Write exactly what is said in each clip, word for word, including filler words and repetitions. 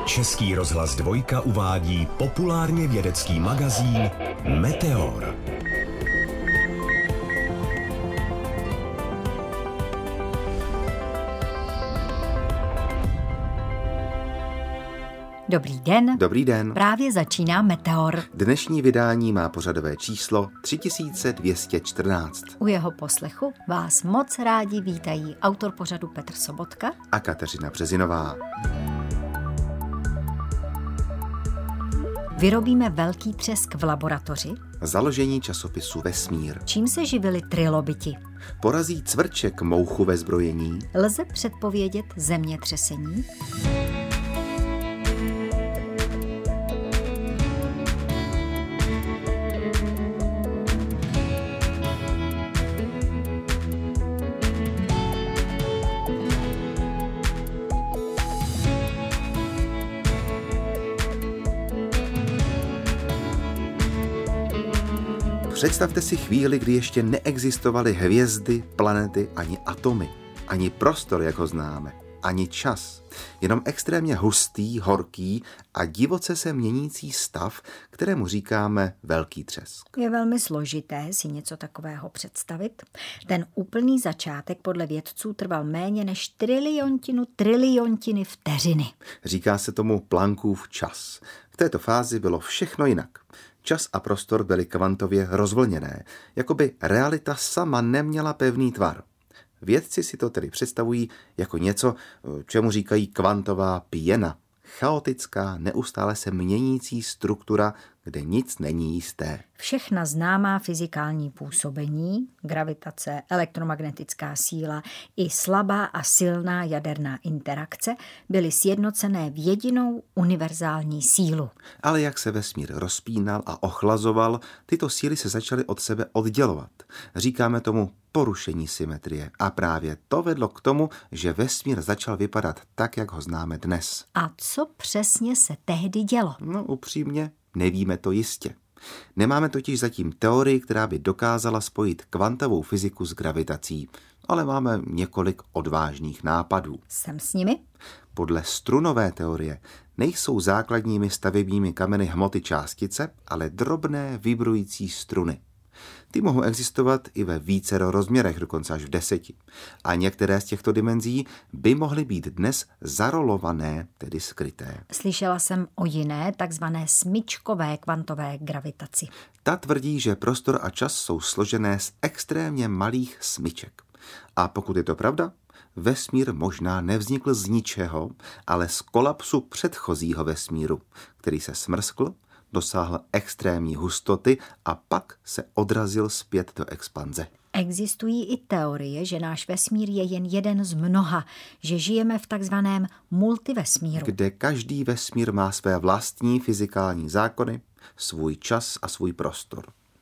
Český rozhlas Dvojka uvádí populárně vědecký magazín Meteor. Dobrý den. Dobrý den. Právě začíná Meteor. Dnešní vydání má pořadové číslo tři tisíce dvě stě čtrnáct. U jeho poslechu vás moc rádi vítají autor pořadu Petr Sobotka a Kateřina Březinová. Vyrobíme velký třesk v laboratoři. Založení časopisu Vesmír. Čím se živili trilobiti? Porazí cvrček mouchu ve zbrojení. Lze předpovědět zemětřesení? Představte si chvíli, kdy ještě neexistovaly hvězdy, planety ani atomy, ani prostor, jak ho známe, ani čas. Jenom extrémně hustý, horký a divoce se měnící stav, kterému říkáme velký třesk. Je velmi složité si něco takového představit. Ten úplný začátek podle vědců trval méně než triliontinu triliontiny vteřiny. Říká se tomu Planckův čas. V této fázi bylo všechno jinak. Čas a prostor byly kvantově rozvlněné, jako by realita sama neměla pevný tvar. Vědci si to tedy představují jako něco, čemu říkají kvantová pěna. Chaotická, neustále se měnící struktura, kde nic není jisté. Všechna známá fyzikální působení, gravitace, elektromagnetická síla i slabá a silná jaderná interakce byly sjednocené v jedinou univerzální sílu. Ale jak se vesmír rozpínal a ochlazoval, tyto síly se začaly od sebe oddělovat. Říkáme tomu porušení symetrie a právě to vedlo k tomu, že vesmír začal vypadat tak, jak ho známe dnes. A co přesně se tehdy dělo? No upřímně, nevíme to jistě. Nemáme totiž zatím teorii, která by dokázala spojit kvantovou fyziku s gravitací, ale máme několik odvážných nápadů. Jsem s nimi? Podle strunové teorie nejsou základními stavebními kameny hmoty částice, ale drobné vibrující struny. Ty mohou existovat i ve vícero rozměrech, dokonce až v deseti. A některé z těchto dimenzí by mohly být dnes zarolované, tedy skryté. Slyšela jsem o jiné, takzvané smyčkové kvantové gravitaci. Ta tvrdí, že prostor a čas jsou složené z extrémně malých smyček. A pokud je to pravda, vesmír možná nevznikl z ničeho, ale z kolapsu předchozího vesmíru, který se smrskl, dosáhl extrémní hustoty a pak se odrazil zpět do expanze. Existují i teorie, že náš vesmír je jen jeden z mnoha, že žijeme v takzvaném multivesmíru. Kde každý vesmír má své vlastní fyzikální zákony, svůj čas a svůj prostor.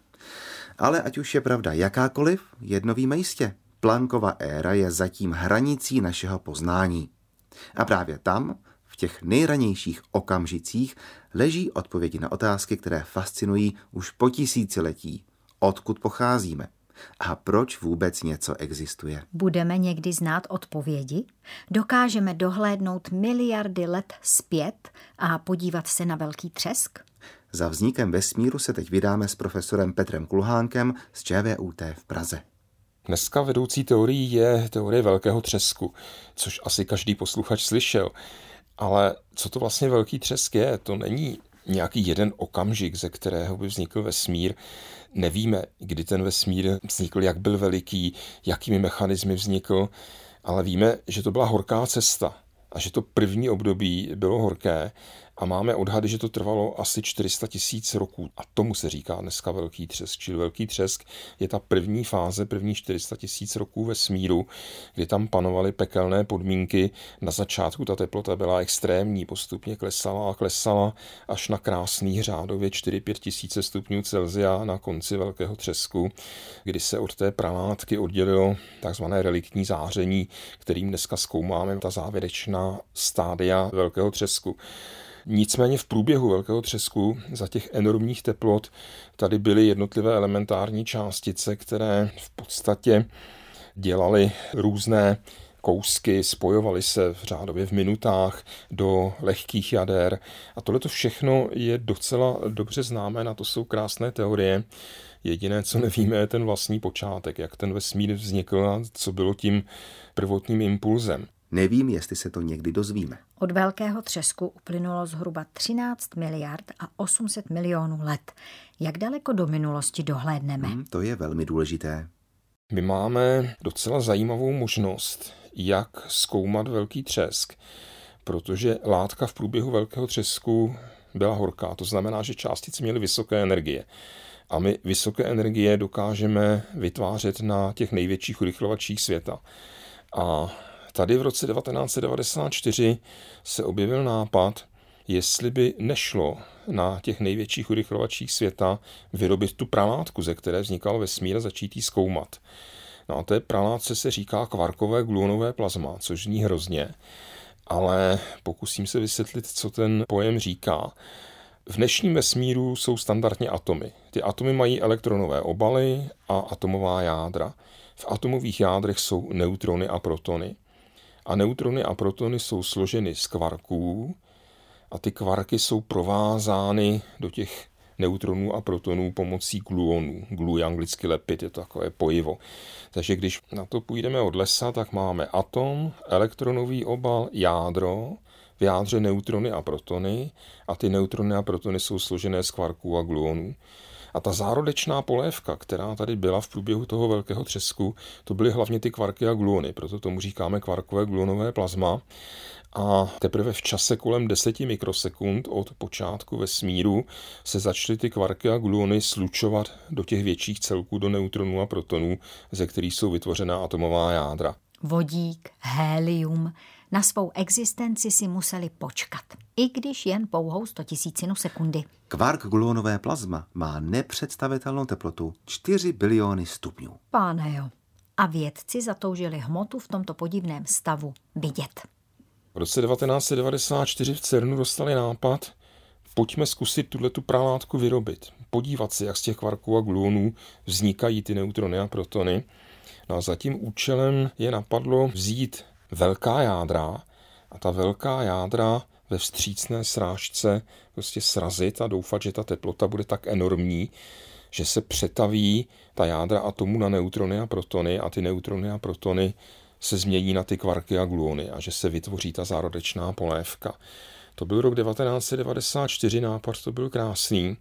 Ale ať už je pravda jakákoliv, jedno víme jistě. Planckova éra je zatím hranicí našeho poznání. A právě tam, v těch nejranějších okamžicích, leží odpovědi na otázky, které fascinují už po tisíciletí. Odkud pocházíme? A proč vůbec něco existuje? Budeme někdy znát odpovědi? Dokážeme dohlédnout miliardy let zpět a podívat se na velký třesk? Za vznikem vesmíru se teď vydáme s profesorem Petrem Kulhánkem z ČVUT v Praze. Dneska vedoucí teorií je teorie velkého třesku, což asi každý posluchač slyšel. Ale co to vlastně velký třesk je? To není nějaký jeden okamžik, ze kterého by vznikl vesmír. Nevíme, kdy ten vesmír vznikl, jak byl veliký, jakými mechanismy vznikl, ale víme, že to byla horká cesta a že to první období bylo horké a máme odhady, že to trvalo asi čtyři sta tisíc roků. A tomu se říká dneska velký třesk. Čili velký třesk je ta první fáze, první čtyři sta tisíc roků vesmíru, kdy tam panovaly pekelné podmínky. Na začátku ta teplota byla extrémní, postupně klesala a klesala až na krásných řádově čtyři až pět tisíce stupňů Celsia na konci velkého třesku, kdy se od té pramátky oddělilo takzvané reliktní záření, kterým dneska zkoumáme ta závěrečná stádia velkého třesku. Nicméně v průběhu velkého třesku za těch enormních teplot tady byly jednotlivé elementární částice, které v podstatě dělaly různé kousky spojovaly se v řádově v minutách do lehkých jader. A tohle to všechno je docela dobře známé, na to jsou krásné teorie. Jediné, co nevíme, je ten vlastní počátek, jak ten vesmír vznikl a co bylo tím prvotním impulzem. Nevím, jestli se to někdy dozvíme. Od velkého třesku uplynulo zhruba třináct miliard a osm set milionů let. Jak daleko do minulosti dohlédneme? Hmm, to je velmi důležité. My máme docela zajímavou možnost, jak zkoumat velký třesk, protože látka v průběhu velkého třesku byla horká. To znamená, že částice měly vysoké energie. A my vysoké energie dokážeme vytvářet na těch největších urychlovačích světa. A tady v roce devatenáct set devadesát čtyři se objevil nápad, jestli by nešlo na těch největších urychlovačích světa vyrobit tu pralátku, ze které vznikal vesmír, a začít ji zkoumat. No a té pralátce se říká kvarkové gluonové plazma, což zní hrozně, ale pokusím se vysvětlit, co ten pojem říká. V dnešním vesmíru jsou standardně atomy. Ty atomy mají elektronové obaly a atomová jádra. V atomových jádrech jsou neutrony a protony. A neutrony a protony jsou složeny z kvarků a ty kvarky jsou provázány do těch neutronů a protonů pomocí gluonů. Glue je anglicky lepid, je to takové pojivo. Takže když na to půjdeme od lesa, tak máme atom, elektronový obal, jádro, v jádře neutrony a protony a ty neutrony a protony jsou složené z kvarků a gluonů. A ta zárodečná polévka, která tady byla v průběhu toho velkého třesku, to byly hlavně ty kvarky a gluony, proto tomu říkáme kvarkové gluonové plazma. A teprve v čase kolem deseti mikrosekund od počátku vesmíru se začaly ty kvarky a gluony slučovat do těch větších celků, do neutronů a protonů, ze kterých jsou vytvořená atomová jádra. Vodík, hélium, na svou existenci si museli počkat, i když jen pouhou stotisícinu sekundy. Kvark gluonové plazma má nepředstavitelnou teplotu čtyři biliony stupňů. Páne jo. A vědci zatoužili hmotu v tomto podivném stavu vidět. V roce devatenáct set devadesát čtyři v CERNu dostali nápad, pojďme zkusit tuhletu pralátku vyrobit. Podívat se, jak z těch kvarků a gluonů vznikají ty neutrony a protony. No a za tím účelem je napadlo vzít velká jádra a ta velká jádra ve vstřícné srážce prostě srazit a doufat, že ta teplota bude tak enormní, že se přetaví ta jádra atomů na neutrony a protony a ty neutrony a protony se změní na ty kvarky a gluony a že se vytvoří ta zárodečná polévka. To byl rok devatenáct set devadesát čtyři, nápad to byl krásný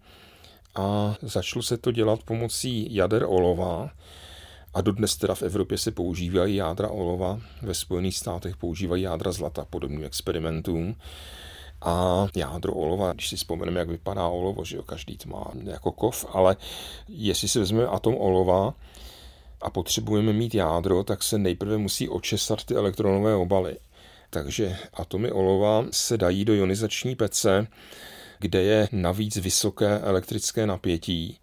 a začalo se to dělat pomocí jader olova. A dodnes teda v Evropě se používají jádra olova, ve Spojených státech používají jádra zlata podobným experimentům. A jádro olova, když si vzpomeneme, jak vypadá olovo, že jo, každý to má jako kov, ale jestli si vezmeme atom olova a potřebujeme mít jádro, tak se nejprve musí očesat ty elektronové obaly. Takže atomy olova se dají do ionizační pece, kde je navíc vysoké elektrické napětí.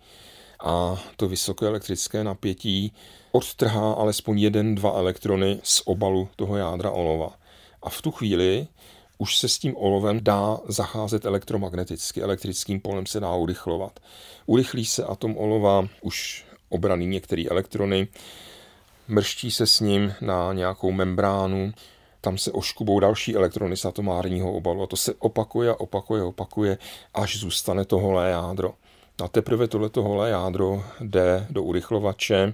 A to vysoké elektrické napětí odtrhá alespoň jeden, dva elektrony z obalu toho jádra olova. A v tu chvíli už se s tím olovem dá zacházet elektromagneticky, elektrickým polem se dá urychlovat. Urychlí se atom olova, už obraný některé elektrony, mrští se s ním na nějakou membránu, tam se oškubou další elektrony z atomárního obalu a to se opakuje, opakuje, opakuje, až zůstane to holé jádro. A teprve tohleto holé jádro jde do urychlovače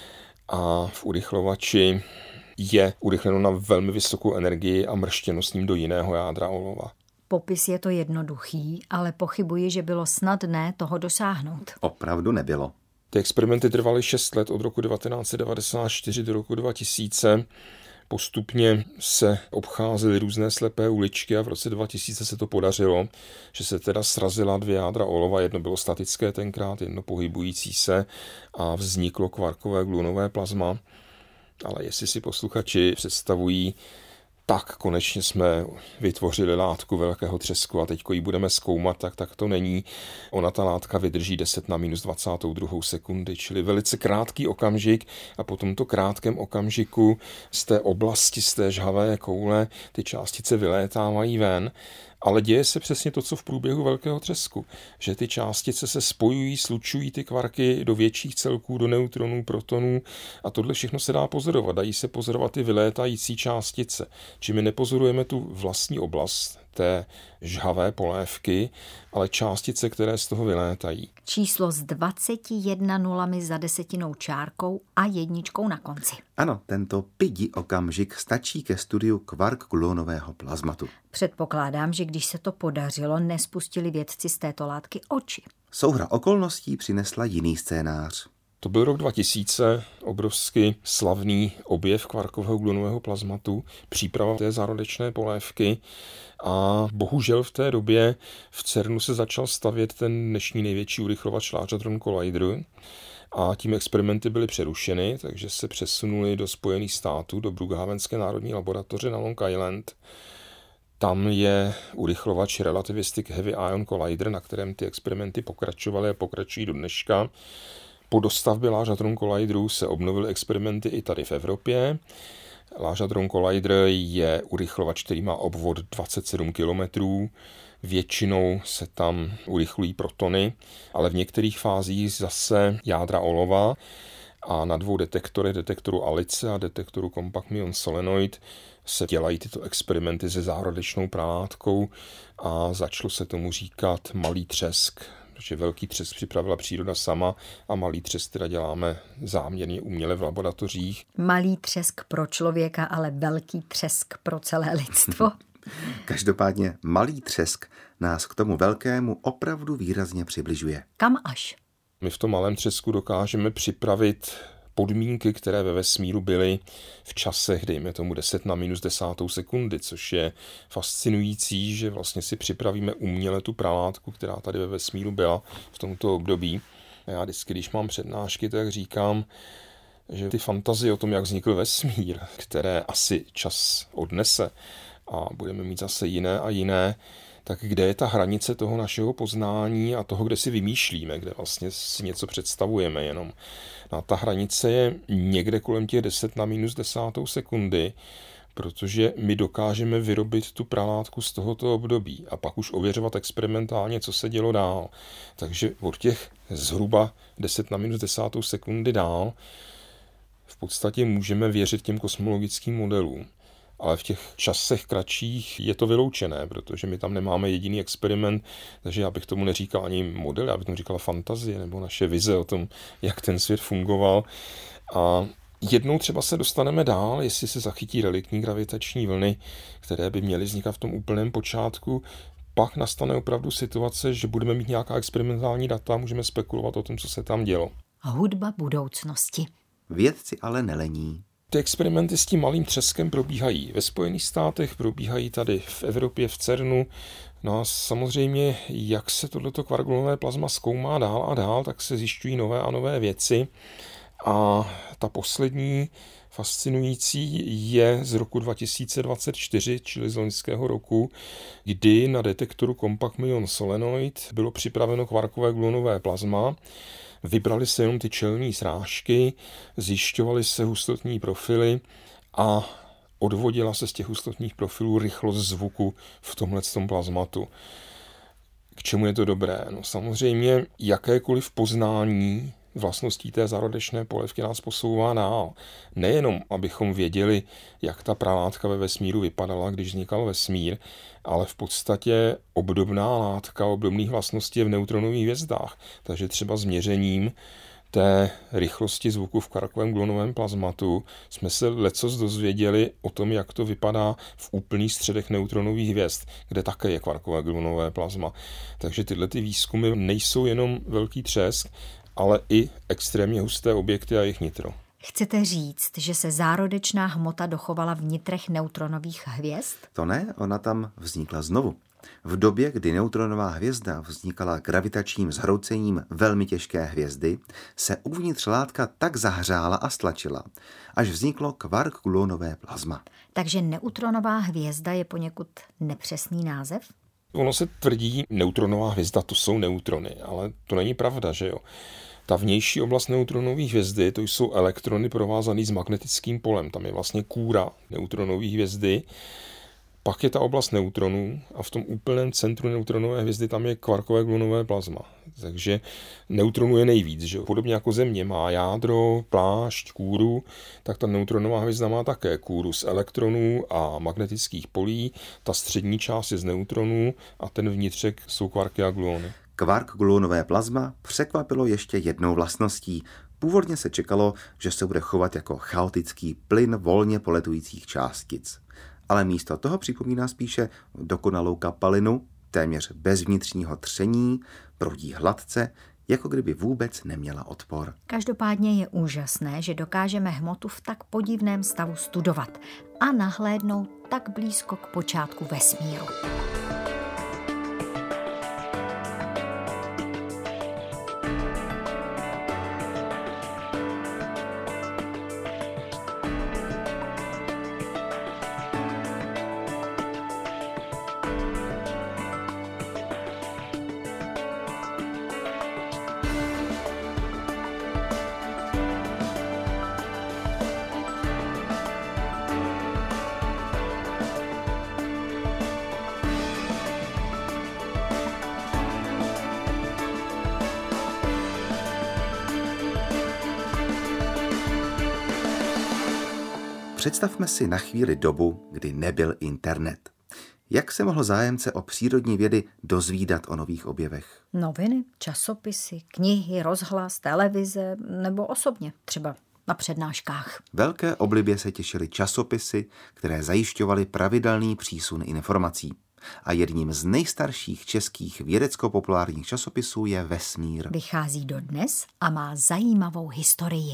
a v urychlovači je urychleno na velmi vysokou energii a mrštěno s ním do jiného jádra olova. Popis je to jednoduchý, ale pochybuji, že bylo snadné toho dosáhnout. Opravdu nebylo. Ty experimenty trvaly šest let od roku devatenáct set devadesát čtyři do roku dva tisíce. Postupně se obcházely různé slepé uličky a v roce dva tisíce se to podařilo, že se teda srazila dvě jádra olova, jedno bylo statické tenkrát, jedno pohybující se a vzniklo kvarkové gluonové plazma. Ale jestli si posluchači představují, tak konečně jsme vytvořili látku velkého třesku a teďko ji budeme zkoumat, tak, tak to není. Ona ta látka vydrží deset na minus dvacet druhou sekundy, čili velice krátký okamžik a po tomto krátkém okamžiku z té oblasti, z té žhavé koule ty částice vylétávají ven Ale děje se přesně to, co v průběhu velkého třesku, že ty částice se spojují, slučují ty kvarky do větších celků, do neutronů, protonů a tohle všechno se dá pozorovat. Dají se pozorovat i vylétající částice. Či my nepozorujeme tu vlastní oblast té žhavé polévky, ale částice, které z toho vylétají. Číslo s dvaceti jedna nulami za desetinou čárkou a jedničkou na konci. Ano, tento pidi okamžik stačí ke studiu kvark-gluonového plazmatu. Předpokládám, že když se to podařilo, nespustili vědci z této látky oči. Souhra okolností přinesla jiný scénář. To byl rok dva tisíce, obrovsky slavný objev kvarkového gluonového plazmatu, příprava té zárodečné polévky a bohužel v té době v CERNu se začal stavět ten dnešní největší urychlovač Large Hadron Collider a tím experimenty byly přerušeny, takže se přesunuli do Spojených států, do Brookhavenské národní laboratoře na Long Island. Tam je urychlovač Relativistic Heavy Ion Collider, na kterém ty experimenty pokračovaly a pokračují do dneška. Po dostavbě Large Hadron Collideru se obnovily experimenty i tady v Evropě. Large Hadron Collider je urychlovač, který má obvod dvacet sedm kilometrů. Většinou se tam urychlují protony, ale v některých fázích zase jádra olova. A na dvou detektorech, detektoru ALICE a detektoru Compact Muon Solenoid, se dělají tyto experimenty se zárodečnou pralátkou a začalo se tomu říkat malý třesk, protože velký třesk připravila příroda sama a malý třesk teda děláme záměrně uměle v laboratořích. Malý třesk pro člověka, ale velký třesk pro celé lidstvo. Každopádně malý třesk nás k tomu velkému opravdu výrazně přibližuje. Kam až? My v tom malém třesku dokážeme připravit podmínky, které ve vesmíru byly v časech, dejme tomu deset na minus desátou sekundy, což je fascinující, že vlastně si připravíme uměle tu pralátku, která tady ve vesmíru byla v tomto období. A já vždycky, když mám přednášky, tak říkám, že ty fantazie o tom, jak vznikl vesmír, které asi čas odnese a budeme mít zase jiné a jiné, tak kde je ta hranice toho našeho poznání a toho, kde si vymýšlíme, kde vlastně si něco představujeme jenom. A ta hranice je někde kolem těch deset na minus desátou sekundy, protože my dokážeme vyrobit tu pralátku z tohoto období a pak už ověřovat experimentálně, co se dělo dál. Takže od těch zhruba deset na minus desátou sekundy dál v podstatě můžeme věřit těm kosmologickým modelům. Ale v těch časech kratších je to vyloučené, protože my tam nemáme jediný experiment, takže já bych tomu neříkal ani model, já bych tomu říkal fantazie nebo naše vize o tom, jak ten svět fungoval. A jednou třeba se dostaneme dál, jestli se zachytí reliktní gravitační vlny, které by měly vznikat v tom úplném počátku, pak nastane opravdu situace, že budeme mít nějaká experimentální data, můžeme spekulovat o tom, co se tam dělo. Hudba budoucnosti. Vědci ale nelení. Ty experimenty s tím malým třeskem probíhají ve Spojených státech, probíhají tady v Evropě, v CERNu. No a samozřejmě, jak se tohleto kvark-gluonové plazma zkoumá dál a dál, tak se zjišťují nové a nové věci. A ta poslední fascinující je z roku dva tisíce dvacet čtyři, čili z loňského roku, kdy na detektoru Compact Muon Solenoid bylo připraveno kvarkové gluonové plazma. Vybrali se jenom ty čelní srážky, zjišťovaly se hustotní profily a odvodila se z těch hustotních profilů rychlost zvuku v tomhletom plazmatu. K čemu je to dobré? No samozřejmě jakékoliv poznání vlastností té zárodečné polévky nás posouvá dál. Nejenom, abychom věděli, jak ta pralátka ve vesmíru vypadala, když vznikal vesmír, ale v podstatě obdobná látka, obdobných vlastností je v neutronových hvězdách. Takže třeba s měřením té rychlosti zvuku v kvarkovém gluonovém plazmatu jsme se lecos dozvěděli o tom, jak to vypadá v úplných středech neutronových hvězd, kde také je kvarkové gluonové plazma. Takže tyhle ty výzkumy nejsou jenom velký třesk, ale i extrémně husté objekty a jejich nitro. Chcete říct, že se zárodečná hmota dochovala v nitrech neutronových hvězd? To ne, ona tam vznikla znovu. V době, kdy neutronová hvězda vznikala gravitačním zhroucením velmi těžké hvězdy, se uvnitř látka tak zahřála a stlačila, až vzniklo kvark-gluonové plazma. Takže neutronová hvězda je poněkud nepřesný název? Ono se tvrdí, neutronová hvězda, to jsou neutrony, ale to není pravda, že jo. Ta vnější oblast neutronové hvězdy, to jsou elektrony provázané s magnetickým polem, tam je vlastně kůra neutronové hvězdy. Pak je ta oblast neutronů a v tom úplném centru neutronové hvězdy tam je kvarkové gluonové plazma. Takže neutronů je nejvíc. Že? Podobně jako Země má jádro, plášť, kůru, tak ta neutronová hvězda má také kůru z elektronů a magnetických polí. Ta střední část je z neutronů a ten vnitřek jsou kvarky a gluony. Kvark-gluonové plazma překvapilo ještě jednou vlastností. Původně se čekalo, že se bude chovat jako chaotický plyn volně poletujících částic. Ale místo toho připomíná spíše dokonalou kapalinu, téměř bez vnitřního tření, proudí hladce, jako kdyby vůbec neměla odpor. Každopádně je úžasné, že dokážeme hmotu v tak podivném stavu studovat a nahlédnout tak blízko k počátku vesmíru. Představme si na chvíli dobu, kdy nebyl internet. Jak se mohl zájemce o přírodní vědy dozvídat o nových objevech? Noviny, časopisy, knihy, rozhlas, televize nebo osobně, třeba na přednáškách. Velké oblibě se těšily časopisy, které zajišťovaly pravidelný přísun informací. A jedním z nejstarších českých vědecko-populárních časopisů je Vesmír. Vychází dodnes a má zajímavou historii.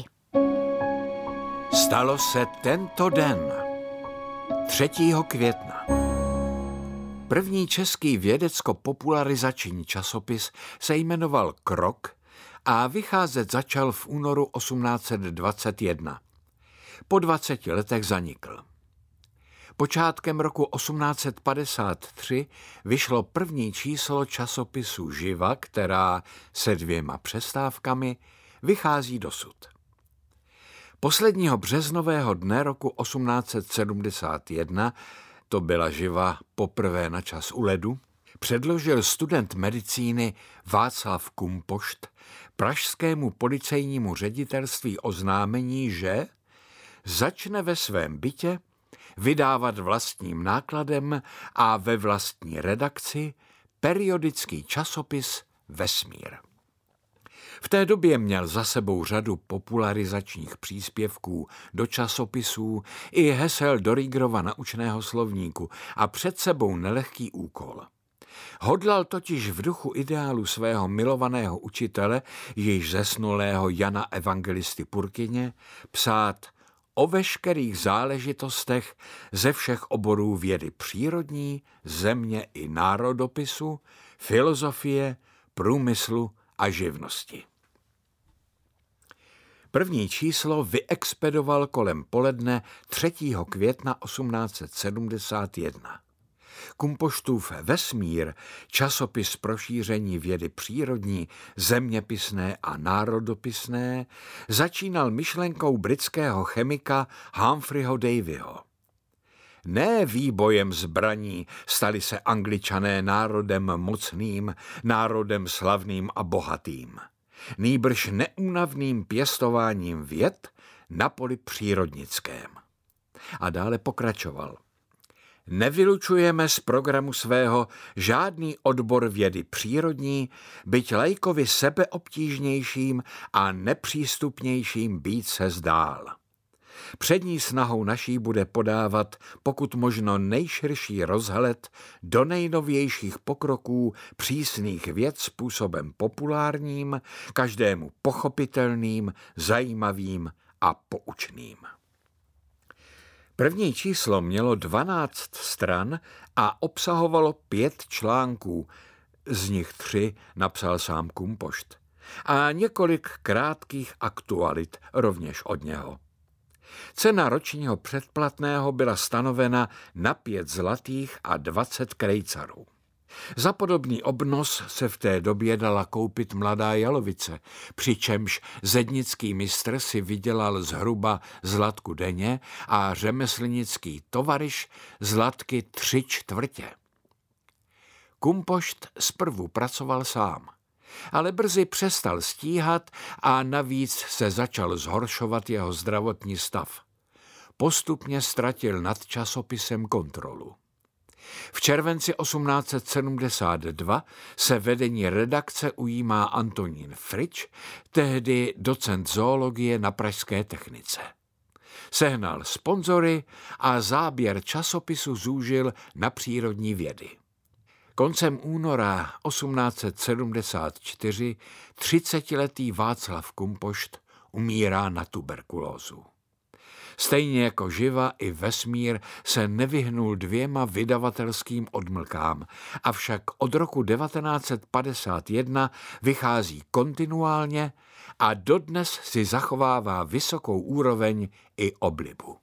Stalo se tento den, třetího května. První český vědecko-popularizační časopis se jmenoval Krok a vycházet začal v únoru osmnáct set dvacet jedna. Po dvaceti letech zanikl. Počátkem roku osmnáct set padesát tři vyšlo první číslo časopisu Živa, která se dvěma přestávkami vychází dosud. Posledního březnového dne roku osmnáct set sedmdesát jedna, to byla Živa poprvé na čas u ledu, předložil student medicíny Václav Kumpošt pražskému policejnímu ředitelství oznámení, že začne ve svém bytě vydávat vlastním nákladem a ve vlastní redakci periodický časopis Vesmír. V té době měl za sebou řadu popularizačních příspěvků do časopisů i hesel do Riegerova naučného slovníku a před sebou nelehký úkol. Hodlal totiž v duchu ideálu svého milovaného učitele, již zesnulého Jana Evangelisty Purkyně, psát o veškerých záležitostech ze všech oborů vědy přírodní, země i národopisu, filozofie, průmyslu a živnosti. První číslo vyexpedoval kolem poledne třetího května osmnáct set sedmdesát jedna. Kumpoštův Vesmír, časopis pro šíření vědy přírodní, zeměpisné a národopisné, začínal myšlenkou britského chemika Humphreyho Davyho. Ne výbojem zbraní stali se Angličané národem mocným, národem slavným a bohatým. Nýbrž neúnavným pěstováním věd na poli přírodnickém. A dále pokračoval. Nevylučujeme z programu svého žádný odbor vědy přírodní, byť laikovi sebeobtížnějším a nepřístupnějším být se zdál. Přední snahou naší bude podávat pokud možno nejširší rozhled do nejnovějších pokroků přísných věd způsobem populárním, každému pochopitelným, zajímavým a poučným. První číslo mělo dvanáct stran a obsahovalo pět článků, z nich tři napsal sám Kumpošt, a několik krátkých aktualit rovněž od něho. Cena ročního předplatného byla stanovena na pět zlatých a dvacet krejcarů. Za podobný obnos se v té době dala koupit mladá jalovice, přičemž zednický mistr si vydělal zhruba zlatku denně a řemeslnický tovaryš zlatky tři čtvrtě. Kumpošt zprvu pracoval sám, ale brzy přestal stíhat a navíc se začal zhoršovat jeho zdravotní stav. Postupně ztratil nad časopisem kontrolu. V červenci osmnáct set sedmdesát dva se vedení redakce ujímá Antonín Frič, tehdy docent zoologie na pražské technice. Sehnal sponzory a záběr časopisu zúžil na přírodní vědy. Koncem února osmnáct set sedmdesát čtyři třicetiletý Václav Kumpošt umírá na tuberkulózu. Stejně jako Živa i Vesmír se nevyhnul dvěma vydavatelským odmlkám, avšak od roku devatenáct set padesát jedna vychází kontinuálně a dodnes si zachovává vysokou úroveň i oblibu.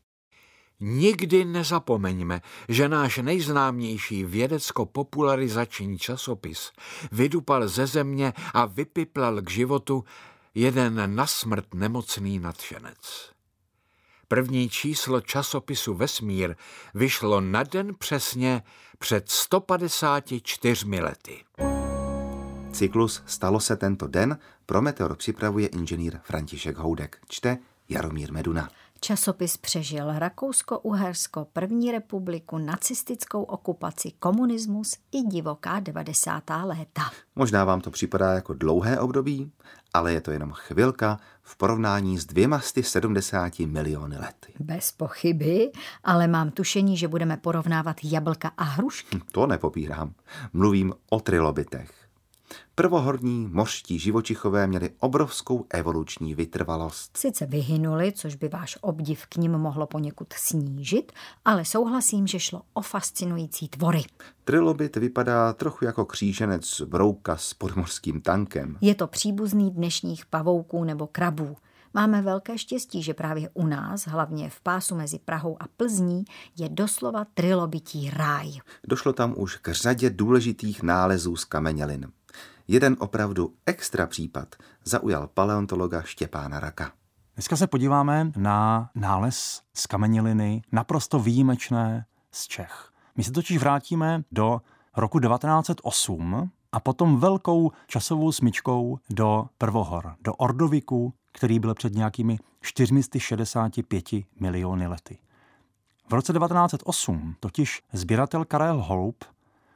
Nikdy nezapomeňme, že náš nejznámější vědecko-popularizační časopis vydupal ze země a vypiplal k životu jeden na smrt nemocný nadšenec. První číslo časopisu Vesmír vyšlo na den přesně před sto padesáti čtyřmi lety. Cyklus Stalo se tento den pro Meteor připravuje inženýr František Houdek. Čte Jaromír Meduna. Časopis přežil Rakousko-Uhersko, první republiku, nacistickou okupaci, komunismus i divoká devadesátá léta. Možná vám to připadá jako dlouhé období, ale je to jenom chvilka v porovnání s dvěma sty sedmdesáti miliony lety. Bez pochyby, ale mám tušení, že budeme porovnávat jablka a hrušky. To nepopírám. Mluvím o trilobitech. Prvohorní mořští živočichové měli obrovskou evoluční vytrvalost. Sice vyhynuli, což by váš obdiv k nim mohlo poněkud snížit, ale souhlasím, že šlo o fascinující tvory. Trilobit vypadá trochu jako kříženec brouka s podmořským tankem. Je to příbuzný dnešních pavouků nebo krabů. Máme velké štěstí, že právě u nás, hlavně v pásu mezi Prahou a Plzní, je doslova trilobití ráj. Došlo tam už k řadě důležitých nálezů z kamenělin. Jeden opravdu extra případ zaujal paleontologa Štěpána Raka. Dneska se podíváme na nález z kameněliny, naprosto výjimečné z Čech. My se totiž vrátíme do roku devatenáct set osm a potom velkou časovou smyčkou do prvohor, do Ordoviku, který byl před nějakými čtyřmi sty šedesáti pěti miliony lety. V roce devatenáct set osm totiž sběratel Karel Holub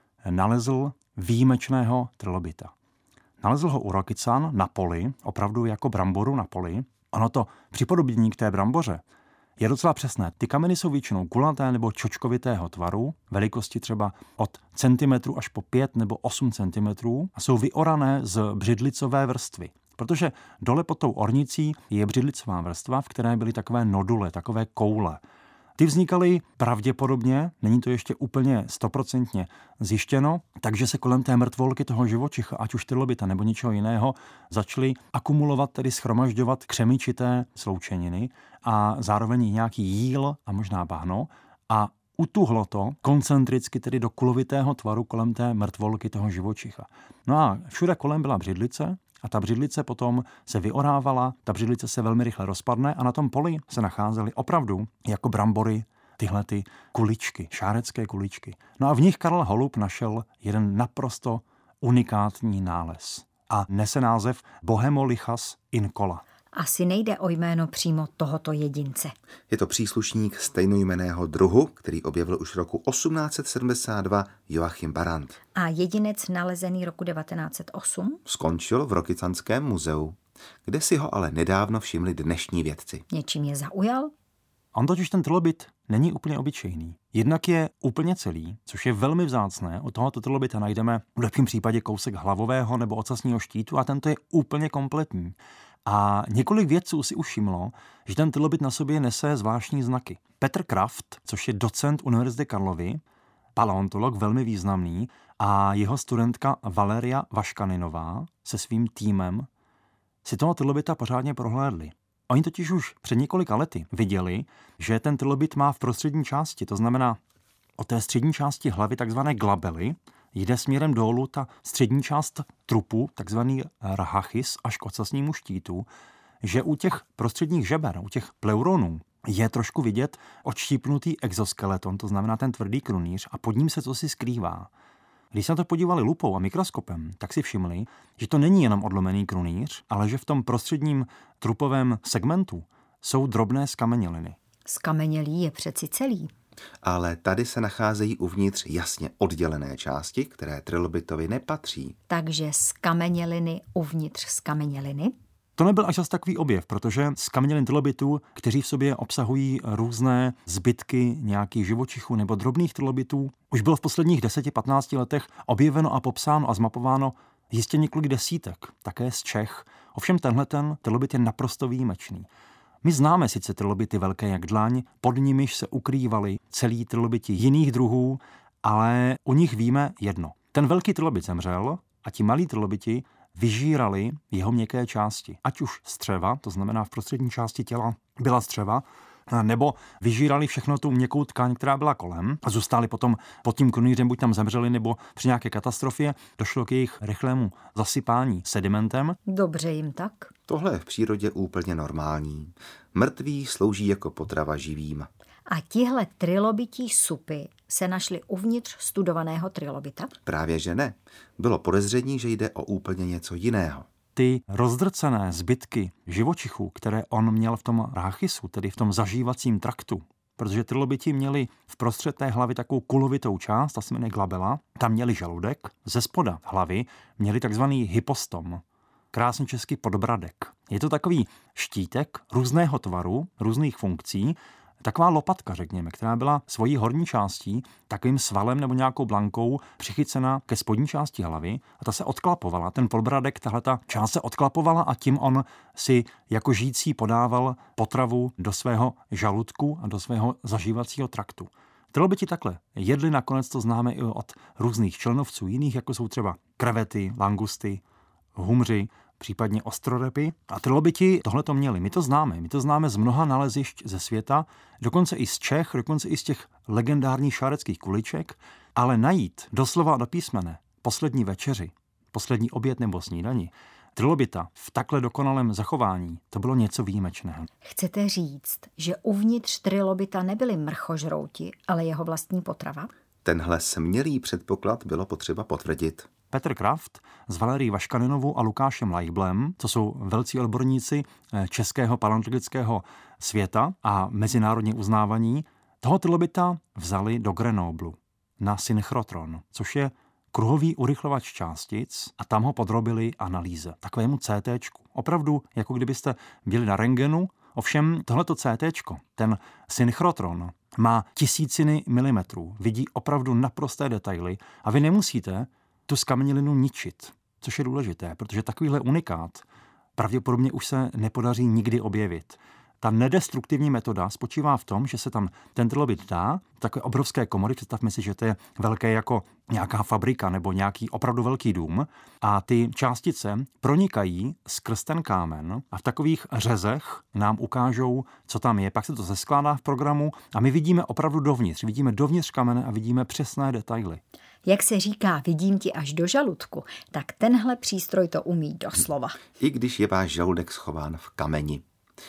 nalezl výjimečného trilobita. Nalezl ho u Rokycan na poli, opravdu jako bramboru na poli. Ono to připodobnění k té bramboře je docela přesné. Ty kameny jsou většinou kulaté nebo čočkovitého tvaru, velikosti třeba od centimetru až po pět nebo osm centimetrů a jsou vyorané z břidlicové vrstvy. Protože dole pod tou ornicí je břidlicová vrstva, v které byly takové nodule, takové koule. Ty vznikaly pravděpodobně, není to ještě úplně stoprocentně zjištěno, takže se kolem té mrtvolky toho živočicha, ať už trilobita nebo něčeho jiného, začaly akumulovat, tedy shromažďovat křemičité sloučeniny a zároveň nějaký jíl a možná bahno a utuhlo to koncentricky tedy do kulovitého tvaru kolem té mrtvolky toho živočicha. No a všude kolem byla břidlice, a ta břidlice potom se vyorávala, ta břidlice se velmi rychle rozpadne a na tom poli se nacházely opravdu jako brambory tyhle ty kuličky, šárecké kuličky. No a v nich Karel Holub našel jeden naprosto unikátní nález a nese název Bohemolichas incola. Asi nejde o jméno přímo tohoto jedince. Je to příslušník stejnojmenného druhu, který objevil už roku osmnáct set sedmdesát dva Joachim Barrand. A jedinec nalezený roku devatenáct set osm? Skončil v Rokycanském muzeu, kde si ho ale nedávno všimli dnešní vědci. Něčím je zaujal? On totiž ten trilobit není úplně obyčejný. Jednak je úplně celý, což je velmi vzácné. U tohoto trilobita najdeme v lepším případě kousek hlavového nebo ocasního štítu a tento je úplně kompletní. A několik vědců si už všimlo, že ten trilobit na sobě nese zvláštní znaky. Petr Kraft, což je docent Univerzity Karlovy, paleontolog velmi významný, a jeho studentka Valeria Vaškaninová se svým týmem si toho trilobita pořádně prohlédli. Oni totiž už před několika lety viděli, že ten trilobit má v prostřední části, to znamená o té střední části hlavy takzvané glabely, jde směrem dolů ta střední část trupu, takzvaný rhachis, až k ocasnímu štítu, že u těch prostředních žeber, u těch pleuronů, je trošku vidět odštípnutý exoskeleton, to znamená ten tvrdý krunýř, a pod ním se cosi skrývá. Když se na to podívali lupou a mikroskopem, tak si všimli, že to není jenom odlomený krunýř, ale že v tom prostředním trupovém segmentu jsou drobné skameněliny. Skamenělý je přeci celý. Ale tady se nacházejí uvnitř jasně oddělené části, které trilobitovi nepatří. Takže skameněliny uvnitř skameněliny? To nebyl až zas takový objev, protože skamenělin trilobitů, kteří v sobě obsahují různé zbytky nějakých živočichů nebo drobných trilobitů, už bylo v posledních deseti patnácti letech objeveno a popsáno a zmapováno jistě několik desítek, také z Čech. Ovšem tenhle ten trilobit je naprosto výjimečný. My známe sice trilobity velké jak dlaň, pod nimiž se ukrývaly celý trilobiti jiných druhů, ale u nich víme jedno. Ten velký trilobit zemřel a ti malí trilobiti vyžírali jeho měkké části. Ať už střeva, to znamená v prostřední části těla byla střeva, nebo vyžírali všechno tu měkkou tkáň, která byla kolem a zůstali potom pod tím krunýřem, buď tam zemřeli, nebo při nějaké katastrofě došlo k jejich rychlému zasypání sedimentem. Dobře jim tak. Tohle je v přírodě úplně normální. Mrtví slouží jako potrava živým. A tihle trilobití supy se našly uvnitř studovaného trilobita? Právě že ne. Bylo podezření, že jde o úplně něco jiného. Ty rozdrcené zbytky živočichů, které on měl v tom rhachisu, tedy v tom zažívacím traktu, protože trilobiti měli v prostřed té hlavy takovou kulovitou část, ta se jmenuje glabela, tam měli žaludek, ze spoda hlavy měli takzvaný hypostom, krásně česky podbradek. Je to takový štítek různého tvaru, různých funkcí, taková lopatka, řekněme, která byla svojí horní částí takovým svalem nebo nějakou blankou přichycena ke spodní části hlavy a ta se odklapovala. Ten podbradek, tahle ta část se odklapovala a tím on si jako žijící podával potravu do svého žaludku a do svého zažívacího traktu. Trilobiti takhle jedli, nakonec to známe i od různých členovců jiných, jako jsou třeba krevety, langusty, humři, případně ostrorepy. A trilobiti tohle to měli. My to známe. My to známe z mnoha nalezišť ze světa, dokonce i z Čech, dokonce i z těch legendárních šáreckých kuliček, ale najít doslova do písmene poslední večeři, poslední oběd nebo snídani, trilobita v takhle dokonalém zachování, to bylo něco výjimečného. Chcete říct, že uvnitř trilobita nebyli mrchožrouti, ale jeho vlastní potrava? Tenhle smělý předpoklad bylo potřeba potvrdit. Petr Kraft s Valerií Vaškaninovou a Lukášem Leiblem, to jsou velcí odborníci českého paleontologického světa a mezinárodně uznávaní, toho trilobita vzali do Grenoblu na synchrotron, což je kruhový urychlovač částic, a tam ho podrobili analýze, takovému cé téčku. Opravdu, jako kdybyste byli na rentgenu, ovšem tohleto cé téčko, ten synchrotron, má tisíciny milimetrů, vidí opravdu naprosté detaily a vy nemusíte tu skamenělinu ničit, což je důležité, protože takovýhle unikát pravděpodobně už se nepodaří nikdy objevit. Ta nedestruktivní metoda spočívá v tom, že se tam ten trilobit dá, takové obrovské komory, představme si, že to je velké jako nějaká fabrika nebo nějaký opravdu velký dům, a ty částice pronikají skrz ten kámen a v takových řezech nám ukážou, co tam je. Pak se to zeskládá v programu a my vidíme opravdu dovnitř. Vidíme dovnitř kamene a vidíme přesné detaily. Jak se říká, vidím ti až do žaludku, tak tenhle přístroj to umí doslova. I když je váš žaludek schován v kameni.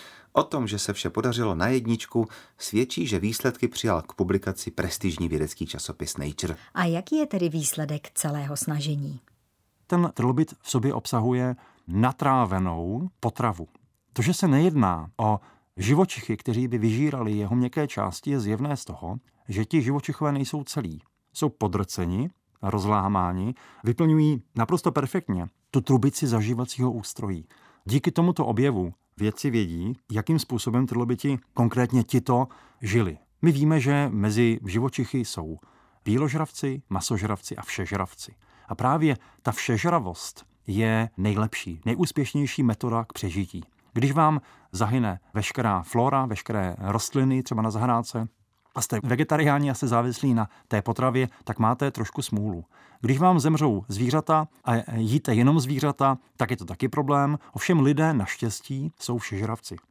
O tom, že se vše podařilo na jedničku, svědčí, že výsledky přijal k publikaci prestižní vědecký časopis Nature. A jaký je tedy výsledek celého snažení? Ten trilobit v sobě obsahuje natrávenou potravu. To, že se nejedná o živočichy, kteří by vyžírali jeho měkké části, je zjevné z toho, že ti živočichové nejsou celí. Jsou podrceni, rozlámáni, vyplňují naprosto perfektně tu trubici zažívacího ústrojí. Díky tomuto objevu vědci vědí, jakým způsobem trilobiti, konkrétně tito, žili. My víme, že mezi živočichy jsou bíložravci, masožravci a všežravci. A právě ta všežravost je nejlepší, nejúspěšnější metoda k přežití. Když vám zahyne veškerá flora, veškeré rostliny, třeba na zahrádce, a jste vegetariáni a jste závislí na té potravě, tak máte trošku smůlu. Když vám zemřou zvířata a jíte jenom zvířata, tak je to taky problém. Ovšem lidé naštěstí jsou všežravci.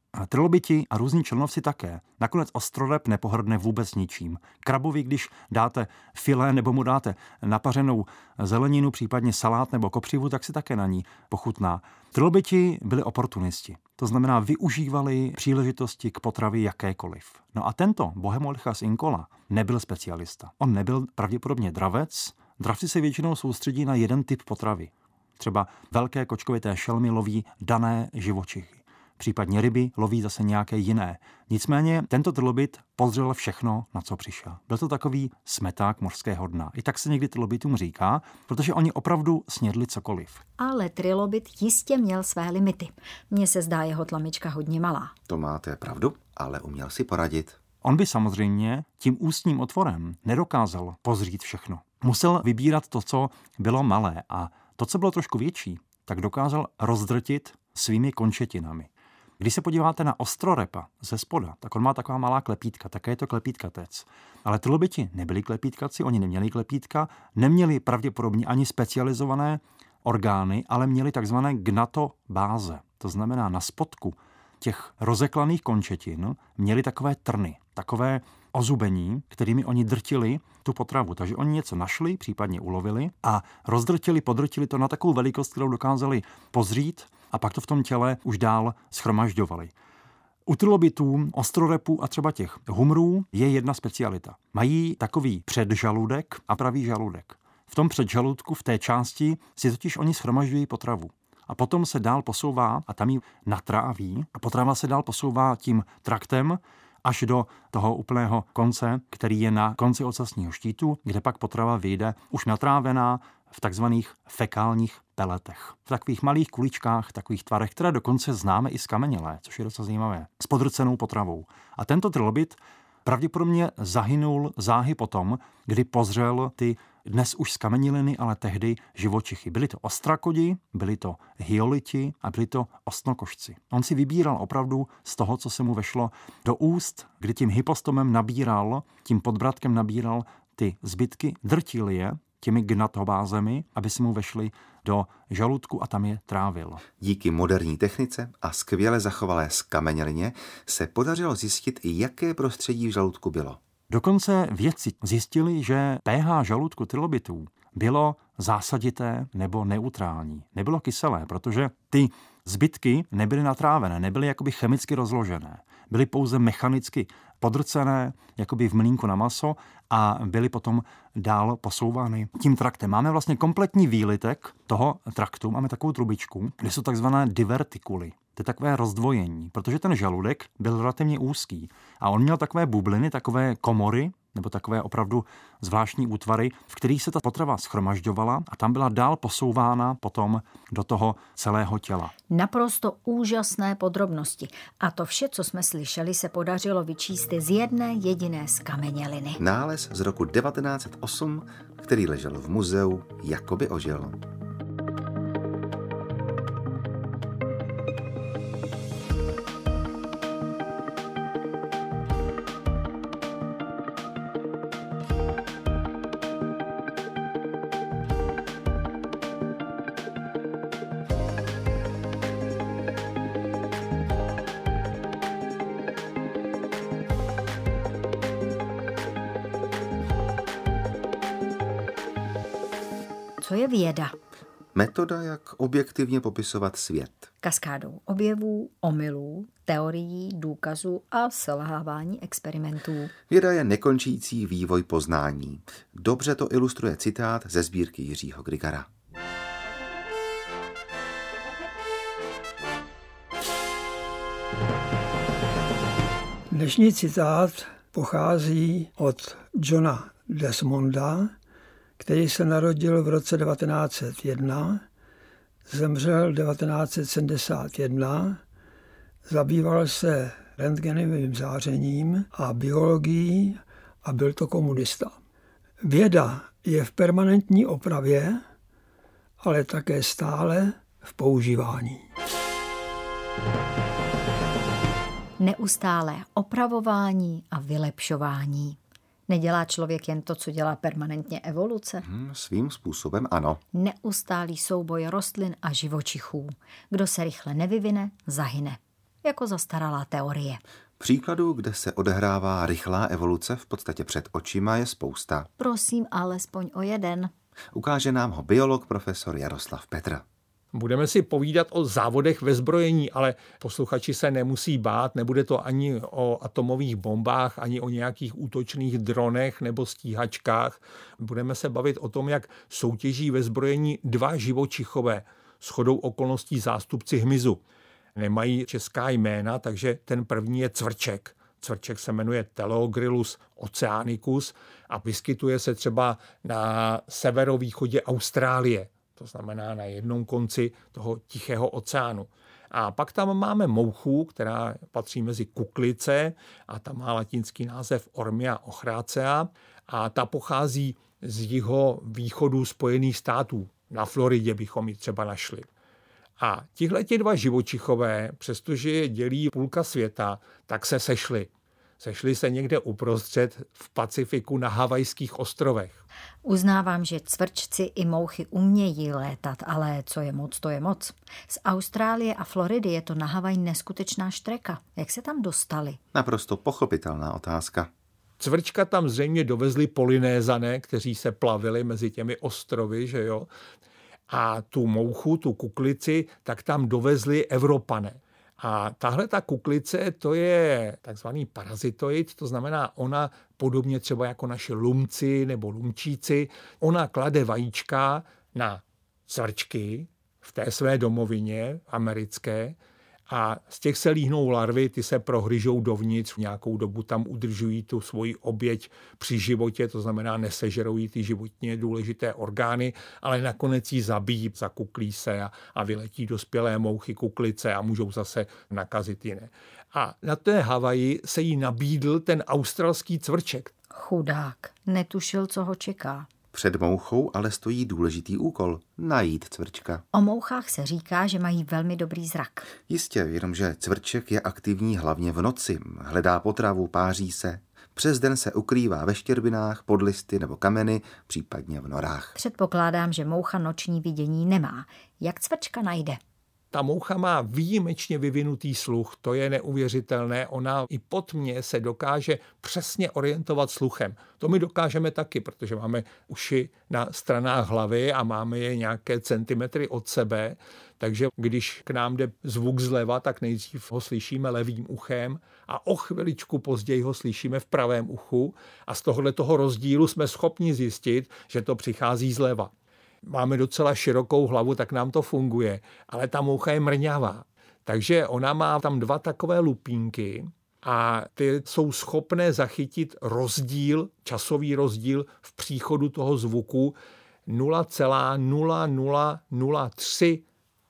Trilobiti a různí členovci také. Nakonec ostrorep nepohrdne vůbec ničím. Krabovi, když dáte filé nebo mu dáte napařenou zeleninu, případně salát nebo kopřivu, tak si také na ní pochutná. Trilobiti byli oportunisti. To znamená, využívali příležitosti k potravě jakékoliv. No a tento Bohemolchas incola nebyl specialista. On nebyl pravděpodobně dravec. Dravci se většinou soustředí na jeden typ potravy. Třeba velké kočkovité šelmy loví dané živočichy. Případně ryby loví zase nějaké jiné. Nicméně tento trilobit pozřel všechno, na co přišel. Byl to takový smeták mořského dna. I tak se někdy trilobitům říká, protože oni opravdu snědli cokoliv. Ale trilobit jistě měl své limity. Mně se zdá jeho tlamička hodně malá. To máte pravdu, ale uměl si poradit. On by samozřejmě tím ústním otvorem nedokázal pozřít všechno. Musel vybírat to, co bylo malé, a to, co bylo trošku větší, tak dokázal rozdrtit svými končetinami. Když se podíváte na ostrorepa ze spoda, tak on má taková malá klepítka, také je to klepítkatec. Ale trilobiti nebyli klepítkaci, oni neměli klepítka, neměli pravděpodobně ani specializované orgány, ale měli takzvané gnatobáze. To znamená, na spodku těch rozeklaných končetin měli takové trny, takové ozubení, kterými oni drtili tu potravu. Takže oni něco našli, případně ulovili a rozdrtili, podrtili to na takovou velikost, kterou dokázali pozřít, a pak to v tom těle už dál shromažďovali. U trilobitů, ostrorepů a třeba těch humrů je jedna specialita. Mají takový předžaludek a pravý žaludek. V tom předžaludku, v té části, si totiž oni shromažďují potravu. A potom se dál posouvá a tam ji natráví a potrava se dál posouvá tím traktem až do toho úplného konce, který je na konci ocasního štítu, kde pak potrava vyjde už natrávená v takzvaných fekálních peletech. V takových malých kuličkách, takových tvarech, které dokonce známe i z kamenělé, což je docela zajímavé, s podrcenou potravou. A tento trilobit pravděpodobně zahynul záhy potom, kdy pozřel ty dnes už skameniliny, ale tehdy živočichy. Byli to ostrakodi, byli to hyoliti a byli to ostnokošci. On si vybíral opravdu z toho, co se mu vešlo do úst, kdy tím hypostomem nabíral, tím podbradkem nabíral ty zbytky, drtil je těmi gnatobázemi, aby si mu vešly do žaludku a tam je trávil. Díky moderní technice a skvěle zachovalé skamenělině se podařilo zjistit, jaké prostředí v žaludku bylo. Dokonce vědci zjistili, že pH žaludku trilobitů bylo zásadité nebo neutrální. Nebylo kyselé, protože ty zbytky nebyly natrávené, nebyly jakoby chemicky rozložené. Byly pouze mechanicky podrcené, jakoby v mlýnku na maso, a byly potom dál posouvány tím traktem. Máme vlastně kompletní výlitek toho traktu, máme takovou trubičku, kde jsou takzvané divertikuly. To je takové rozdvojení, protože ten žaludek byl relativně úzký a on měl takové bubliny, takové komory, nebo takové opravdu zvláštní útvary, v kterých se ta potrava shromažďovala a tam byla dál posouvána potom do toho celého těla. Naprosto úžasné podrobnosti. A to vše, co jsme slyšeli, se podařilo vyčíst z jedné jediné skameněliny. Nález z roku devatenáct set osm, který ležel v muzeu, jakoby ožil. Co je věda? Metoda, jak objektivně popisovat svět. Kaskádou objevů, omylů, teorií, důkazů a selhávání experimentů. Věda je nekončící vývoj poznání. Dobře to ilustruje citát ze sbírky Jiřího Grigara. Dnešní citát pochází od Johna Desmonda, který se narodil v roce devatenáct set jedna, zemřel devatenáct set sedmdesát jedna, zabýval se rentgenovým zářením a biologií a byl to komunista. Věda je v permanentní opravě, ale také stále v používání. Neustálé opravování a vylepšování. Nedělá člověk jen to, co dělá permanentně evoluce? Hmm, svým způsobem ano. Neustálý souboj rostlin a živočichů. Kdo se rychle nevyvine, zahyne. jako zastaralá teorie. Příkladů, kde se odehrává rychlá evoluce v podstatě před očima, je spousta. Prosím alespoň o jeden. Ukáže nám ho biolog profesor Jaroslav Petr. Budeme si povídat o závodech ve zbrojení, ale posluchači se nemusí bát, nebude to ani o atomových bombách, ani o nějakých útočných dronech nebo stíhačkách. Budeme se bavit o tom, jak soutěží ve zbrojení dva živočichové, shodou okolností zástupci hmyzu. Nemají česká jména, takže ten první je cvrček. Cvrček se jmenuje Teleogrylus oceanicus a vyskytuje se třeba na severovýchodě Austrálie. To znamená na jednom konci toho Tichého oceánu. A pak tam máme mouchu, která patří mezi kuklice a ta má latinský název Ormia ochracea a ta pochází z jiho východu Spojených států. Na Floridě bychom ji třeba našli. A tihleti dva živočichové, přestože je dělí půlka světa, tak se sešli. Sešli se někde uprostřed v Pacifiku na Havajských ostrovech. Uznávám, že cvrčci i mouchy umějí létat, ale co je moc, to je moc. Z Austrálie a Floridy je to na Havaj neskutečná štreka. Jak se tam dostali? Naprosto pochopitelná otázka. Cvrčka tam zřejmě dovezli Polynézané, kteří se plavili mezi těmi ostrovy, že jo? A tu mouchu, tu kuklici, tak tam dovezli Evropané. A tahle ta kuklice, to je takzvaný parazitoid, to znamená ona podobně třeba jako naši lumci nebo lumčíci, ona klade vajíčka na cvrčky v té své domovině americké a z těch se líhnou larvy, ty se prohryžou dovnitř, nějakou dobu tam udržují tu svoji oběť při životě, to znamená nesežerou jí ty životně důležité orgány, ale nakonec ji zabijí, zakuklí se a, a vyletí dospělé mouchy kuklice a můžou zase nakazit jiné. A na té Havaji se jí nabídl ten australský cvrček. Chudák, netušil, co ho čeká. Před mouchou ale stojí důležitý úkol – najít cvrčka. O mouchách se říká, že mají velmi dobrý zrak. Jistě, jenomže cvrček je aktivní hlavně v noci. Hledá potravu, páří se. Přes den se ukrývá ve štěrbinách, pod listy nebo kameny, případně v norách. Předpokládám, že moucha noční vidění nemá. Jak cvrčka najde? Ta moucha má výjimečně vyvinutý sluch, to je neuvěřitelné. Ona i po tmě se dokáže přesně orientovat sluchem. To my dokážeme taky, protože máme uši na stranách hlavy a máme je nějaké centimetry od sebe. Takže když k nám jde zvuk zleva, tak nejdřív ho slyšíme levým uchem a o chviličku později ho slyšíme v pravém uchu. A z tohoto rozdílu jsme schopni zjistit, že to přichází zleva. Máme docela širokou hlavu, tak nám to funguje, ale ta moucha je mrňavá. Takže ona má tam dva takové lupínky a ty jsou schopné zachytit rozdíl, časový rozdíl v příchodu toho zvuku nula celá nula nula nula tři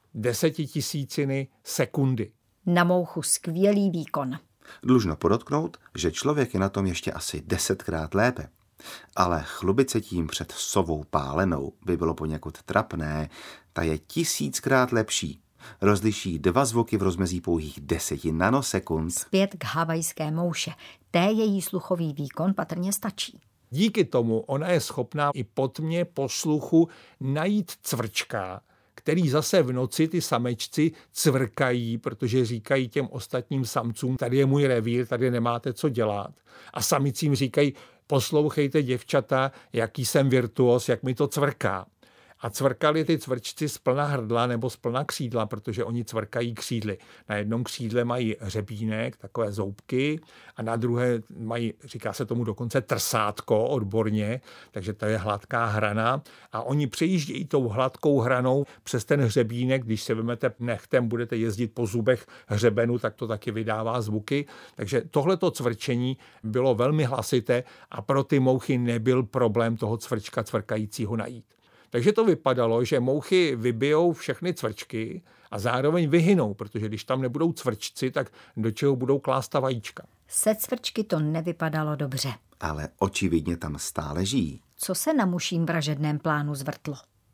desetitisíciny sekundy. Na mouchu skvělý výkon. Dlužno podotknout, že člověk je na tom ještě asi desetkrát lépe. Ale chlubit se tím před sovou pálenou by bylo poněkud trapné, ta je tisíckrát lepší. Rozliší dva zvuky v rozmezí pouhých deseti nanosekund. Zpět k havajské mouše. Té její sluchový výkon patrně stačí. Díky tomu ona je schopná i po tmě, po sluchu najít cvrčka, který zase v noci ty samečci cvrkají, protože říkají těm ostatním samcům, tady je můj revír, tady nemáte co dělat. A samicím říkají, poslouchejte děvčata, jaký jsem virtuos, jak mi to cvrká. A cvrkali ty cvrčci z plna hrdla nebo z plna křídla, protože oni cvrkají křídly. Na jednom křídle mají hřebínek, takové zoubky, a na druhé mají, říká se tomu dokonce trsátko odborně, takže to je hladká hrana. A oni přejíždějí tou hladkou hranou přes ten hřebínek, když se vezmete nechtem, budete jezdit po zubech hřebenu, tak to taky vydává zvuky. Takže tohleto cvrčení bylo velmi hlasité a pro ty mouchy nebyl problém toho cvrčka cvrkajícího najít. Takže to vypadalo, že mouchy vybijou všechny cvrčky a zároveň vyhynou, protože když tam nebudou cvrčci, tak do čeho budou klást ta vajíčka. Se cvrčky to nevypadalo dobře. Ale očividně tam stále žijí. Co se na muším vražedném plánu zvrtlo?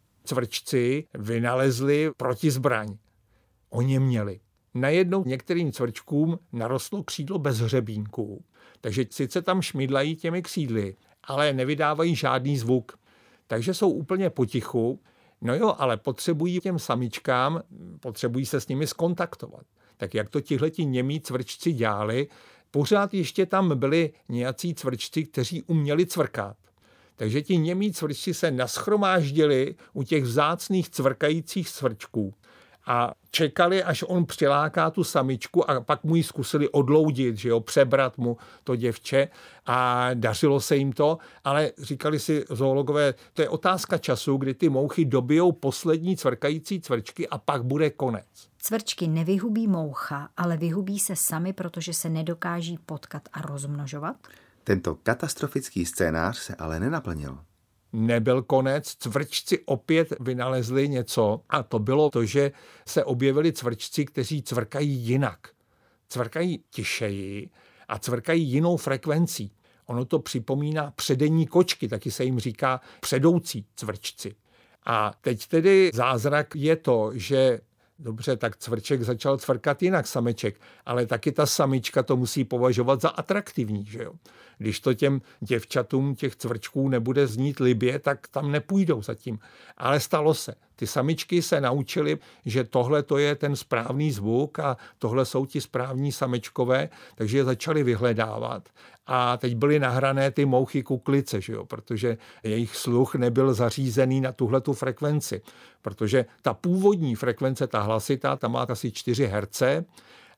Cvrčci vynalezli protizbraň. Oni měli. Najednou některým cvrčkům narostlo křídlo bez hřebínků, takže sice tam šmidlají těmi křídly, ale nevydávají žádný zvuk. Takže jsou úplně potichu, no jo, ale potřebují těm samičkám, potřebují se s nimi skontaktovat. Tak jak to tihleti němí cvrčci dělali, pořád ještě tam byli nějací cvrčci, kteří uměli cvrkat. Takže ti němí cvrčci se nashromáždili u těch vzácných cvrkajících cvrčků a čekali, až on přiláká tu samičku a pak mu ji zkusili odloudit, že jo, přebrat mu to děvče a dařilo se jim to, ale říkali si zoologové, to je otázka času, kdy ty mouchy dobijou poslední cvrkající cvrčky a pak bude konec. Cvrčky nevyhubí moucha, ale vyhubí se sami, protože se nedokáží potkat a rozmnožovat? Tento katastrofický scénář se ale nenaplnil. Nebyl konec, cvrčci opět vynalezli něco a to bylo to, že se objevili cvrčci, kteří cvrkají jinak. Cvrkají tišeji a cvrkají jinou frekvencí. Ono to připomíná předení kočky, taky se jim říká předoucí cvrčci. A teď tedy zázrak je to, že dobře, tak cvrček začal cvrkat jinak, sameček, ale taky ta samička to musí považovat za atraktivní, že jo. Když to těm děvčatům těch cvrčků nebude znít libě, tak tam nepůjdou zatím. Ale stalo se. Ty samičky se naučily, že tohle to je ten správný zvuk a tohle jsou ti správní samečkové, takže je začali vyhledávat. A teď byly nahrané ty mouchy kuklice, že jo? Protože jejich sluch nebyl zařízený na tuhletu frekvenci. Protože ta původní frekvence, ta hlasitá, ta má asi čtyři herce,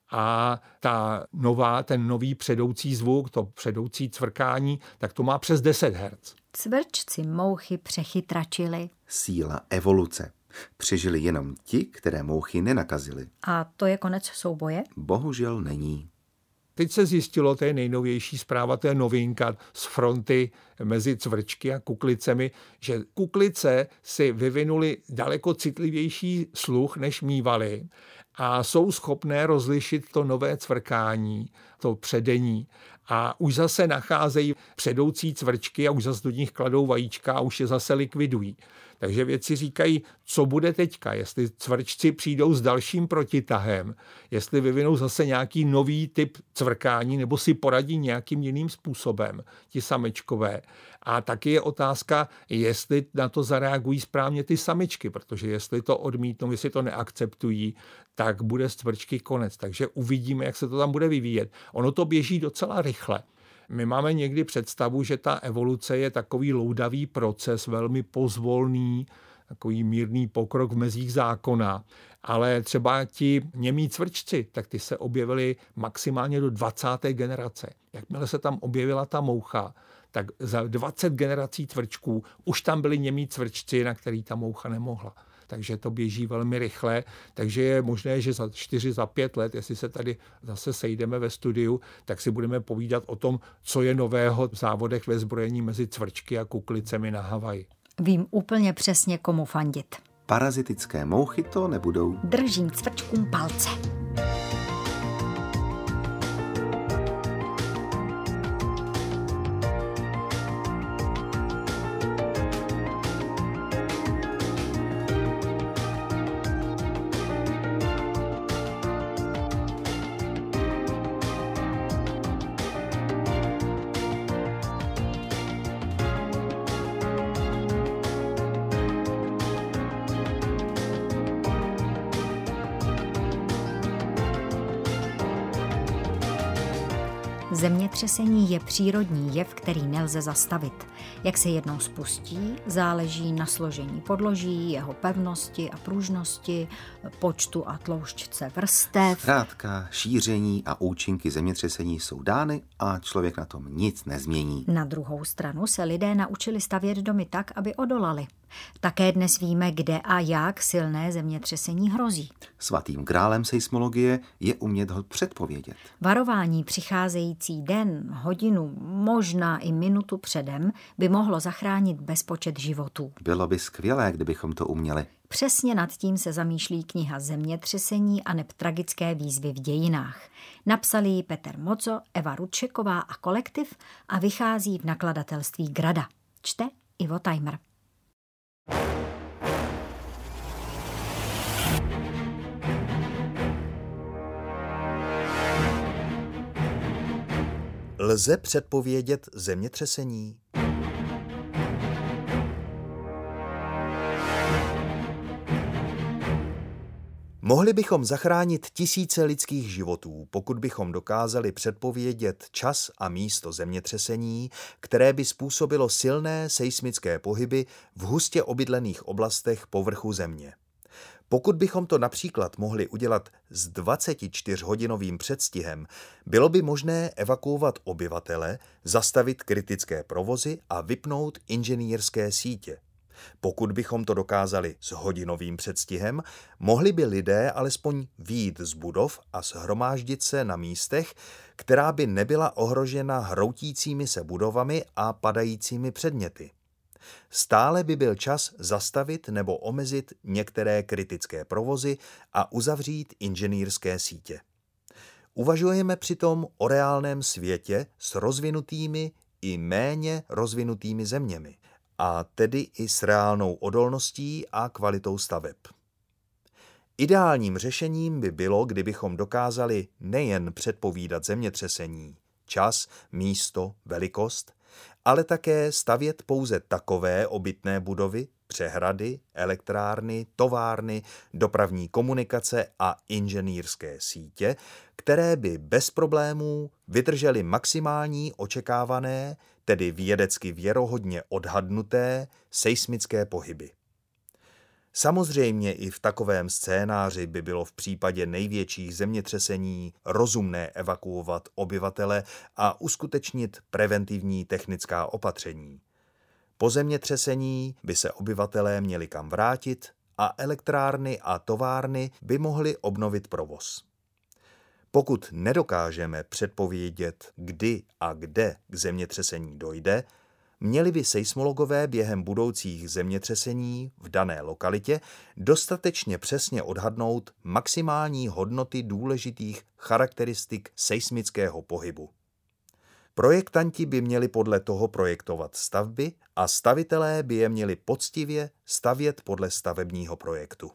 a ta nová, ten nový předoucí zvuk, to předoucí cvrkání, tak to má přes deset hertz. Cvrčci mouchy přechytračili. Síla evoluce. Přežili jenom ti, které mouchy nenakazily. A to je konec souboje? Bohužel není. Teď se zjistilo, to je nejnovější zpráva, to je novinka z fronty mezi cvrčky a kuklicemi, že kuklice si vyvinuly daleko citlivější sluch, než mívali a jsou schopné rozlišit to nové cvrkání, to předení. A už zase nacházejí předoucí cvrčky a už zase do nich kladou vajíčka a už je zase likvidují. Takže vědci říkají, co bude teďka, jestli cvrčci přijdou s dalším protitahem, jestli vyvinou zase nějaký nový typ cvrkání nebo si poradí nějakým jiným způsobem ti samečkové. A taky je otázka, jestli na to zareagují správně ty samičky, protože jestli to odmítnou, jestli to neakceptují, tak bude z cvrčky konec. Takže uvidíme, jak se to tam bude vyvíjet. Ono to běží docela rychle. My máme někdy představu, že ta evoluce je takový loudavý proces, velmi pozvolný, takový mírný pokrok v mezích zákona, ale třeba ti němí cvrčci, tak ty se objevili maximálně do dvacáté generace. Jakmile se tam objevila ta moucha, tak za dvacet generací cvrčků už tam byli němí cvrčci, na který ta moucha nemohla. Takže to běží velmi rychle, takže je možné, že za čtyři, za pět let, jestli se tady zase sejdeme ve studiu, tak si budeme povídat o tom, co je nového v závodech ve zbrojení mezi cvrčky a kuklicemi na Havaji. Vím úplně přesně, komu fandit. Parazitické mouchy to nebudou. Držím cvrčkům palce. Zemětřesení je přírodní jev, který nelze zastavit. Jak se jednou spustí, záleží na složení podloží, jeho pevnosti a pružnosti, počtu a tloušťce vrstev. Zkrátka, šíření a účinky zemětřesení jsou dány a člověk na tom nic nezmění. Na druhou stranu se lidé naučili stavět domy tak, aby odolali. Také dnes víme, kde a jak silné zemětřesení hrozí. Svatým grálem seismologie je umět ho předpovědět. Varování přicházející den, hodinu, možná i minutu předem by mohlo zachránit bezpočet životů. Bylo by skvělé, kdybychom to uměli. Přesně nad tím se zamýšlí kniha Zemětřesení a neb tragické výzvy v dějinách. Napsali ji Petr Moco, Eva Rudčeková a kolektiv a vychází v nakladatelství Grada. Čte Ivo Tajmer. Lze předpovědět zemětřesení? Mohli bychom zachránit tisíce lidských životů, pokud bychom dokázali předpovědět čas a místo zemětřesení, které by způsobilo silné seismické pohyby v hustě obydlených oblastech povrchu Země. Pokud bychom to například mohli udělat s dvacetičtyřhodinovým předstihem, bylo by možné evakuovat obyvatele, zastavit kritické provozy a vypnout inženýrské sítě. Pokud bychom to dokázali s hodinovým předstihem, mohli by lidé alespoň vyjít z budov a shromáždit se na místech, která by nebyla ohrožena hroutícími se budovami a padajícími předměty. Stále by byl čas zastavit nebo omezit některé kritické provozy a uzavřít inženýrské sítě. Uvažujeme přitom o reálném světě s rozvinutými i méně rozvinutými zeměmi, a tedy i s reálnou odolností a kvalitou staveb. Ideálním řešením by bylo, kdybychom dokázali nejen předpovídat zemětřesení, čas, místo, velikost, ale také stavět pouze takové obytné budovy, přehrady, elektrárny, továrny, dopravní komunikace a inženýrské sítě, které by bez problémů vydržely maximální očekávané, tedy vědecky věrohodně odhadnuté, seismické pohyby. Samozřejmě i v takovém scénáři by bylo v případě největších zemětřesení rozumné evakuovat obyvatele a uskutečnit preventivní technická opatření. Po zemětřesení by se obyvatelé měli kam vrátit a elektrárny a továrny by mohly obnovit provoz. Pokud nedokážeme předpovědět, kdy a kde k zemětřesení dojde, měli by seismologové během budoucích zemětřesení v dané lokalitě dostatečně přesně odhadnout maximální hodnoty důležitých charakteristik seismického pohybu. Projektanti by měli podle toho projektovat stavby a stavitelé by je měli poctivě stavět podle stavebního projektu.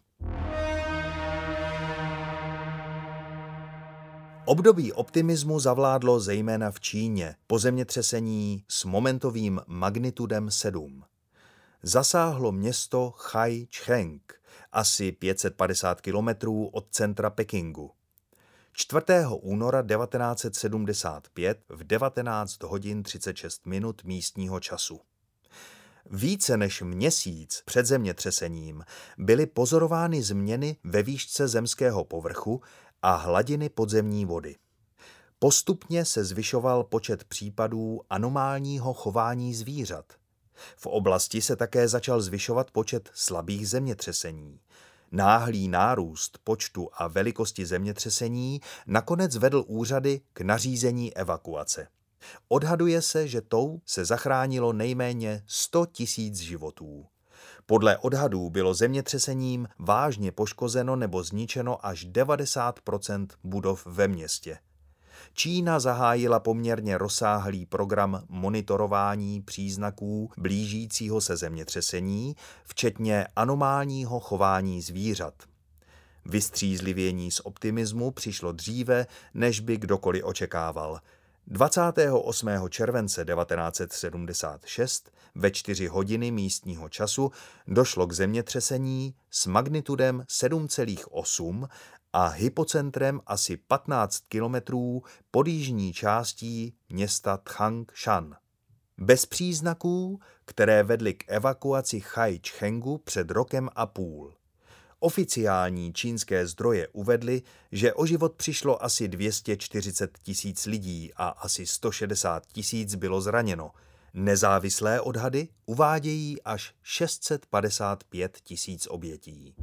Období optimismu zavládlo zejména v Číně po zemětřesení s momentovým magnitudem sedm. Zasáhlo město Chaj-cheng, asi pět set padesát kilometrů od centra Pekingu. čtvrtého února devatenáct set sedmdesát pět v devatenáct hodin třicet šest minut místního času. Více než měsíc před zemětřesením byly pozorovány změny ve výšce zemského povrchu a hladiny podzemní vody. Postupně se zvyšoval počet případů anomálního chování zvířat. V oblasti se také začal zvyšovat počet slabých zemětřesení. Náhlý nárůst počtu a velikosti zemětřesení nakonec vedl úřady k nařízení evakuace. Odhaduje se, že tou se zachránilo nejméně sto tisíc životů. Podle odhadů bylo zemětřesením vážně poškozeno nebo zničeno až devadesát procent budov ve městě. Čína zahájila poměrně rozsáhlý program monitorování příznaků blížícího se zemětřesení, včetně anomálního chování zvířat. Vystřízlivění z optimismu přišlo dříve, než by kdokoliv očekával. dvacátého osmého července devatenáct set sedmdesát šest ve čtyři hodiny místního času došlo k zemětřesení s magnitudem sedm celá osm a hypocentrem asi patnáct kilometrů pod jižní částí města Tchangshan. Bez příznaků, které vedly k evakuaci Chaj-chengu před rokem a půl. Oficiální čínské zdroje uvedly, že o život přišlo asi dvě stě čtyřicet tisíc lidí a asi sto šedesát tisíc bylo zraněno. Nezávislé odhady uvádějí až šest set padesát pět tisíc obětí.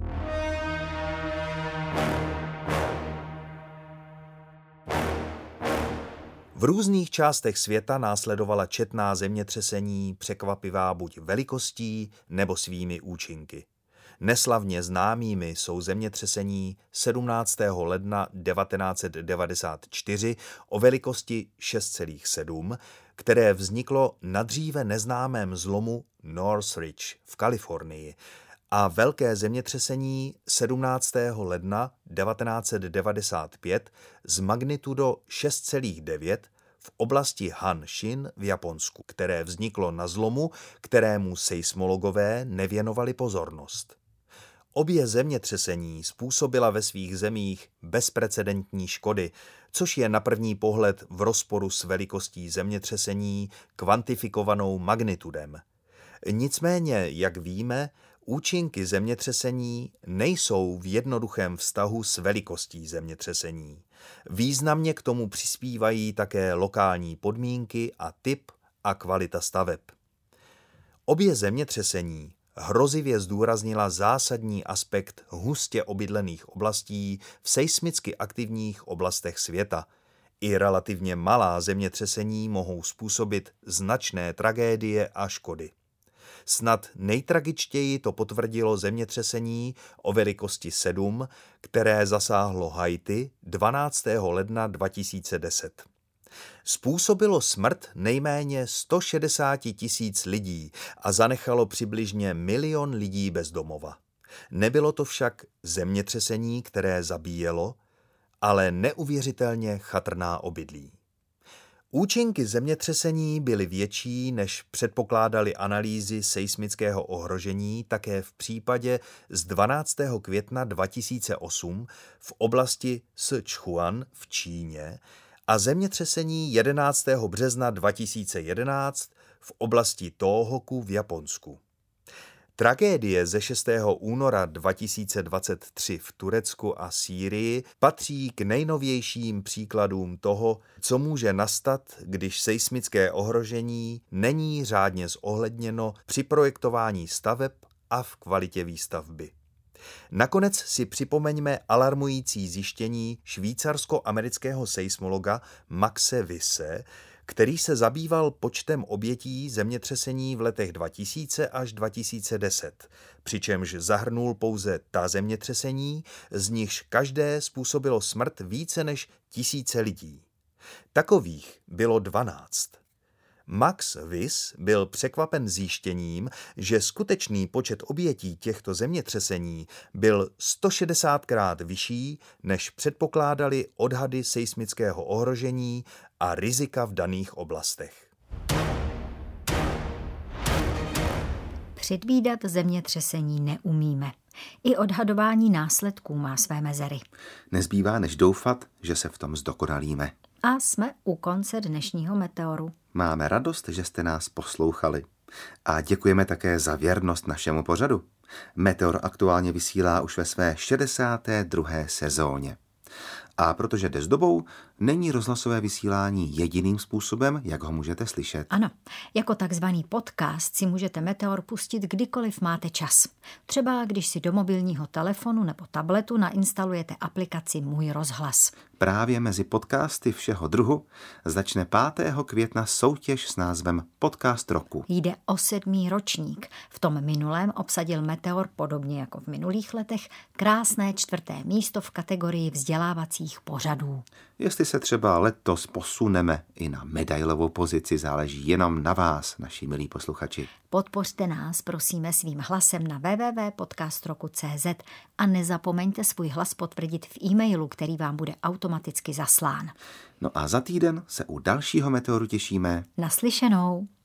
V různých částech světa následovala četná zemětřesení, překvapivá buď velikostí nebo svými účinky. Neslavně známými jsou zemětřesení sedmnáctého ledna devatenáct set devadesát čtyři o velikosti šest celá sedm, které vzniklo na dříve neznámém zlomu Northridge v Kalifornii, a velké zemětřesení sedmnáctého ledna devatenáct set devadesát pět s magnitudou šest celá devět v oblasti Hanshin v Japonsku, které vzniklo na zlomu, kterému seismologové nevěnovali pozornost. Obě zemětřesení způsobila ve svých zemích bezprecedentní škody, což je na první pohled v rozporu s velikostí zemětřesení kvantifikovanou magnitudem. Nicméně, jak víme, účinky zemětřesení nejsou v jednoduchém vztahu s velikostí zemětřesení. Významně k tomu přispívají také lokální podmínky a typ a kvalita staveb. Obě zemětřesení hrozivě zdůraznila zásadní aspekt hustě obydlených oblastí v seismicky aktivních oblastech světa. I relativně malá zemětřesení mohou způsobit značné tragédie a škody. Snad nejtragičtěji to potvrdilo zemětřesení o velikosti sedm, které zasáhlo Haiti dvanáctého ledna dva tisíce deset. Způsobilo smrt nejméně sto šedesát tisíc lidí a zanechalo přibližně milion lidí bez domova. Nebylo to však zemětřesení, které zabíjelo, ale neuvěřitelně chatrná obydlí. Účinky zemětřesení byly větší, než předpokládaly analýzy seismického ohrožení také v případě z dvanáctého května dva tisíce osm v oblasti Sichuan v Číně a zemětřesení jedenáctého března dva tisíce jedenáct v oblasti Tohoku v Japonsku. Tragédie ze šestého února dva tisíce dvacet tři v Turecku a Sýrii patří k nejnovějším příkladům toho, co může nastat, když seismické ohrožení není řádně zohledněno při projektování staveb a v kvalitě výstavby. Nakonec si připomeňme alarmující zjištění švýcarsko-amerického seismologa Maxe Wisse, který se zabýval počtem obětí zemětřesení v letech dva tisíce až dva tisíce deset, přičemž zahrnul pouze ta zemětřesení, z nichž každé způsobilo smrt více než tisíce lidí. Takových bylo dvanáct. Max Wisse byl překvapen zjištěním, že skutečný počet obětí těchto zemětřesení byl sto šedesátkrát vyšší, než předpokládali odhady seismického ohrožení a rizika v daných oblastech. Předvídat zemětřesení neumíme. I odhadování následků má své mezery. Nezbývá než doufat, že se v tom zdokonalíme. A jsme u konce dnešního Meteoru. Máme radost, že jste nás poslouchali. A děkujeme také za věrnost našemu pořadu. Meteor aktuálně vysílá už ve své šedesáté druhé sezóně. A protože jde s dobou, není rozhlasové vysílání jediným způsobem, jak ho můžete slyšet. Ano, jako takzvaný podcast si můžete Meteor pustit kdykoliv máte čas. Třeba když si do mobilního telefonu nebo tabletu nainstalujete aplikaci Můj rozhlas. Právě mezi podcasty všeho druhu začne pátého května soutěž s názvem Podcast roku. Jde o sedmý ročník. V tom minulém obsadil Meteor, podobně jako v minulých letech, krásné čtvrté místo v kategorii vzdělávacích pořadů. Jestli se třeba letos posuneme i na medailovou pozici, záleží jenom na vás, naši milí posluchači. Podpořte nás, prosíme, svým hlasem na w w w tečka podcast roku tečka c z a nezapomeňte svůj hlas potvrdit v e-mailu, který vám bude automaticky zaslán. No a za týden se u dalšího Meteoru těšíme. Naslyšenou.